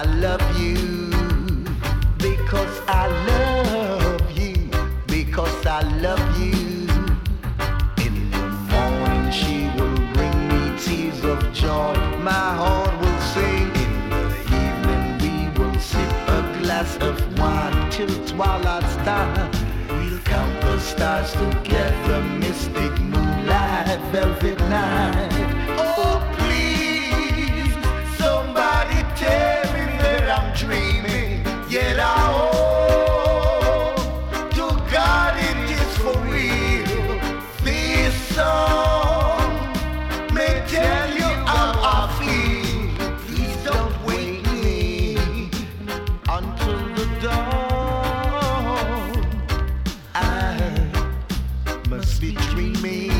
I love you, because I love you, because I love you. In the morning she will bring me tears of joy, my heart will sing. In the evening we will sip a glass of wine till twilight's time. We'll count the stars together, mystic moonlight, velvet night. Oh please, somebody tell me that I'm dreaming, yet I hope to God it is for real. This song may tell you how I feel. Please don't wake me until the dawn. I must be dreaming.